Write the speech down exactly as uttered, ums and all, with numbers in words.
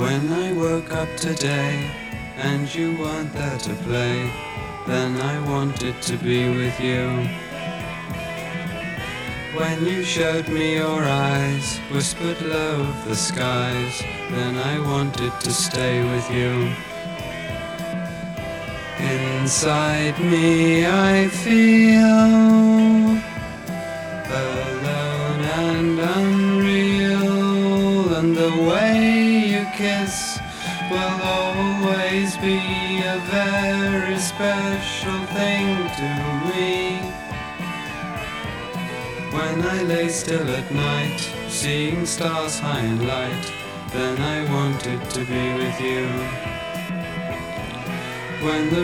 When I woke up today and you weren't there to play, then I wanted to be with you. When you showed me your eyes, whispered low of the skies, then I wanted to stay with you. Inside me I feel alone and unreal, and the way you kiss will always be a very special thing to me. When I lay still at night, seeing stars high in light, then I wanted to be with you. When the